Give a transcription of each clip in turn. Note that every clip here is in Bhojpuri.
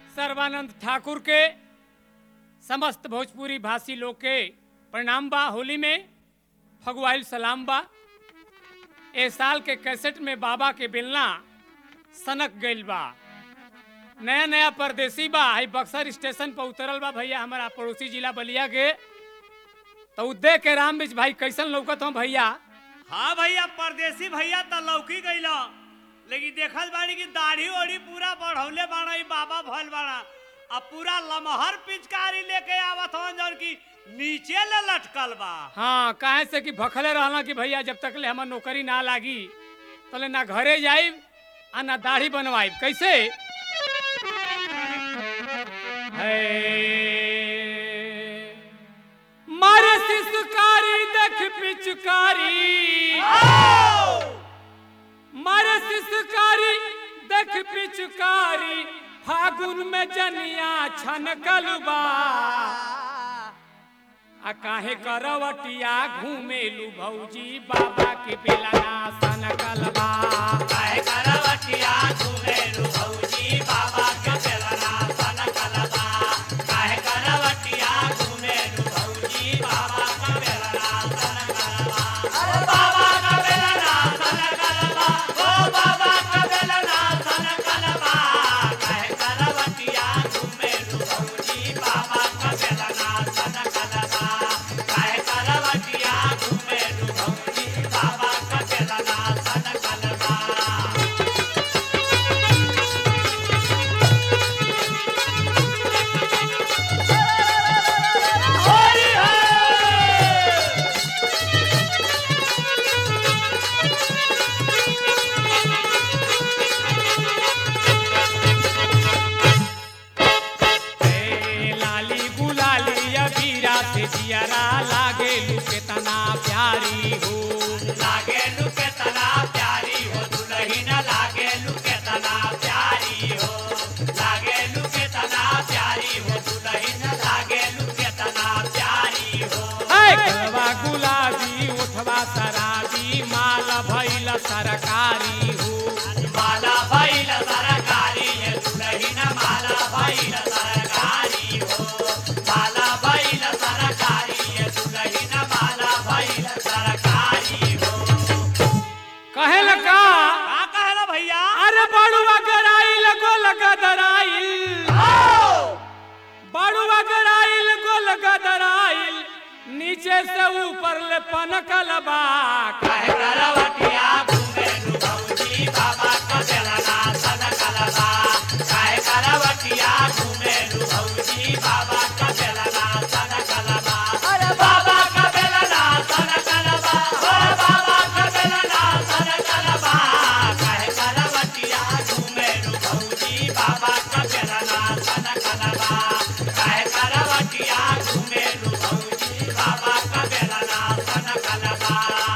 सर्वानंद ठाकुर के समस्त भोजपुरी भाषी लोग के प्रणाम बा। होली में फगुआइल सलाम बा। ए साल के कैसेट में बाबा के बेलना सनक गइल बा। नया नया परदेसी बा। हाई बक्सर स्टेशन पर उतरल बा भैया हमारा पड़ोसी जिला बलिया के। तो उदय के राम बीच भाई कैसन लौकत हो भैया? हाँ भैया परदेसी भैया तो लौकी गईल, लेकिन देखल बाड़ी की दाढ़ी ओढ़ी पूरा बढ़ौले बाड़ा ई बाबा भल बाड़ा। अब पूरा लमहर पिचकारी लेके आवत हन जौन की नीचे ले लटकल बा। हाँ काहे से कि भखले रहना कि भैया जब तक ले हमार नौकरी ना लागी तले ना घरे जाइब आ ना दाढ़ी बनवाइब। कैसे मारे सिसकारी देख पिचकारी, मारे सिसकारी देख पिचकारी, फागुन में जनिया छनकल बा। आ काहे करवटिया घूमेलू भौजी बाबा के बेलना सनकल बा। काहे करवटिया घूमेलू भौजी बाबा के बेलना सनकल बा। काहे करवटिया घूमेलू भौजी बाबा के बेलना सनकल बा। अरे बाबा का बेलना सनकल बा, ओ बाबा का बेलना सनकल बा। काहे करवटिया घूमेलू भौजी बाबा के बेलना सनकल बा। काहे करवटिया घूमेलू भौजी बाबा के बेलना सनकल बा। लाली गुलाली अबीरा से जियरा लागेलू केतना प्यारी हो। लागेलू केतना प्यारी हो दुल्हन, लागेलू केतना प्यारी हो। लागेलू केतना प्यारी हो दुल्हन, लागेलू केतना प्यारी हो। गलवा गुलाबी उठवा शराबी माल भइल सरकारी हो। माला भइल सरकारी है दुल्हन, माला भइल सरकारी हो। माला भइल सरकारी है दुल्हन, माला भइल सरकारी हो। कहे लगा का कहला भैया? अरे बड़ुआ गराइल गोल गदराइल, बड़ुआ गराइल गोल गदराइल, नीचे से ऊपर ले पनकल बा। काहे करवटिया घूमेलू भौजी बाबा का बेलना सनकल बा। काहे करवटिया घूमेलू भौजी बाबा का बेलना सनकल बा। अरे बाबा का बेलना सनकल बा, ओ बाबा का बेलना सनकल बा। काहे करवटिया घूमेलू भौजी बाबा का बेलना सनकल बा। काहे करवटिया घूमेलू भौजी बाबा का बेलना सनकल बा।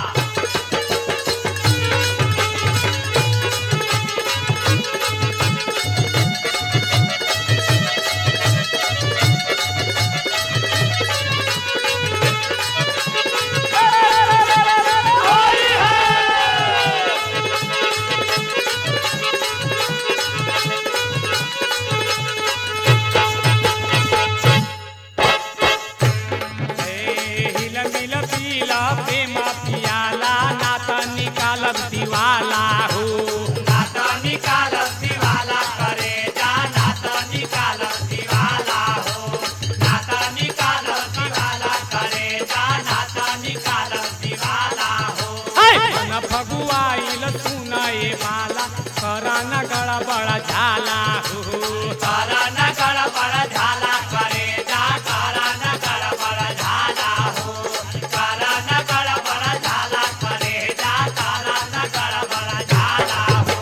हिल मिल पीला प्रेमा पियाला नाता निकालब दीवाला हो। नाता निकालत दीवाला करे जा, नाता निकालत दीवाला हो। नाता निकालत दीवाला करे जा, नाता निकालत दीवाला हो। मन फगुआइल सुना ए माला करा न गड़बड़ झाला हो। करा न गड़बड़ झाला करे जा, करा न गड़बड़ झाला हो। करा न गड़बड़ झाला करे जा, करा न गड़बड़ झाला हो।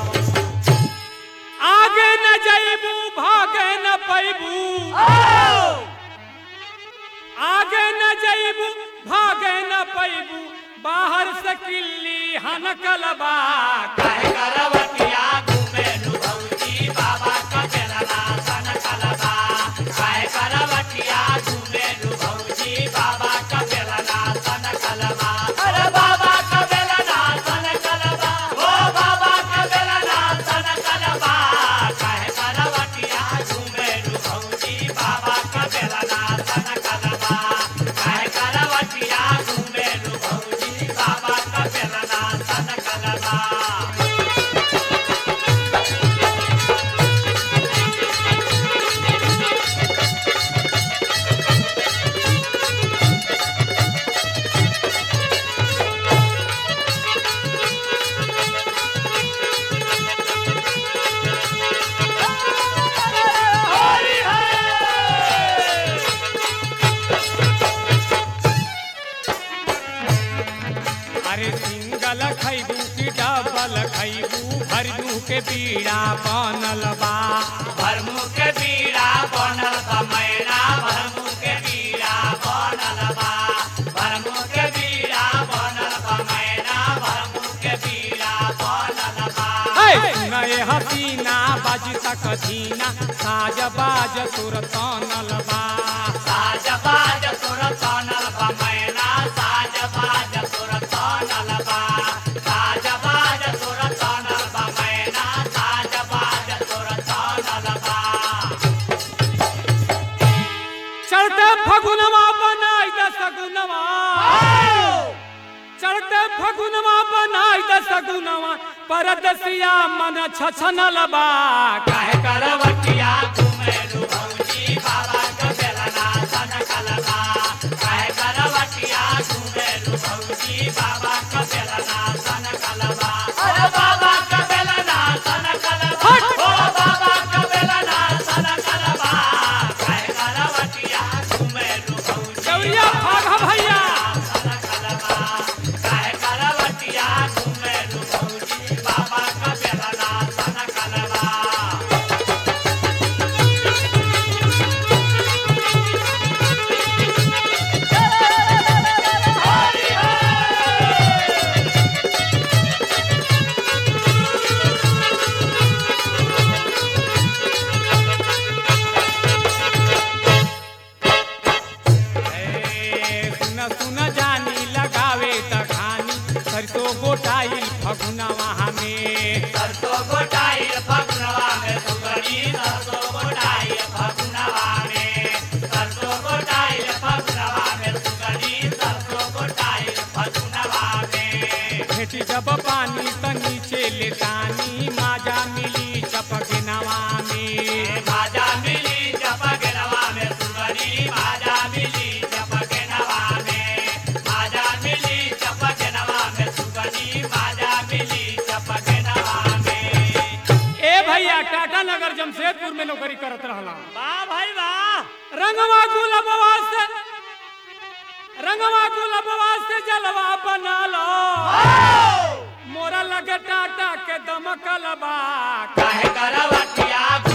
आगे न जइबू भागे न पैबू, आगे न जइबू भागे न पैबू, बाहर से किल्ली हनकल बा। काहे करवटिया घूमेलू भौजी बाबा का बेलना सनकल बा। काहे करवटिया घूमेलू भौजी बाबा का बेलना सनकल बा। अरे बाबा का बेलना सनकल बा, ओ बाबा का बेलना सनकल बा। काहे करवटिया घूमेलू के बीड़ा बनल बा भरमू के बीड़ा बनल बा मैना भरमू के बीड़ा बनल बा भरमू के बीड़ा बनल बा मैना भरमू के बीड़ा बनल बा नए हसीना बाजी तक धीना साज बाज सुर तनल बा साज बाज सुर तनल बा मैना साज बाज सुर तनल बा साज बाज सुर तनल बा मैना साज बाज सुर तनल बा चढ़ते फगुनवा बनाई द सगुनवा चढ़ते फगुनवा बनाई द सगुनवा परदसिया मन छछनल बा काहे करवटिया घुमेलु भौजी बाबा के बेलना सनकल बा काहे करवटिया घुमेलु भौजी बाबा के बेलना सनकल बा ओ बाबा के बेलना सनकल बा ओ बाबा के बेलना सनकल बा काहे करवटिया घुमेलु भौजी चौरिया भागा भैया सनकल बा काहे करवटिया घुमेलु भौजी बाबा के बेलना सनकल बा सुन सुन जानी लगावे तखानी सरसों गोटाइल फगुनवा में सरसों गोटाइल फगुनवा में सुगड़ी सरसों गोटाइल फगुनवा में सरसों गोटाइल फगुनवा में सुगड़ी सरसों गोटाइल फगुनवा में भेटी जब पानी त नीचे ले तानी माजा मिली चपगनवा में माजा मिली चपगनवा में सुगड़ी माजा मिली चपगनवा में माजा मिली चपगनवा में सुगड़ी माजा मिली चपगनवा में ए भैया टाटा नगर जमशेदपुर में नौकरी करत रहला वाह भाई वाह रंगवा गुलबवा से जलवा बना लो मोरा लगे टाटा के दमकल बा काहे करवटिया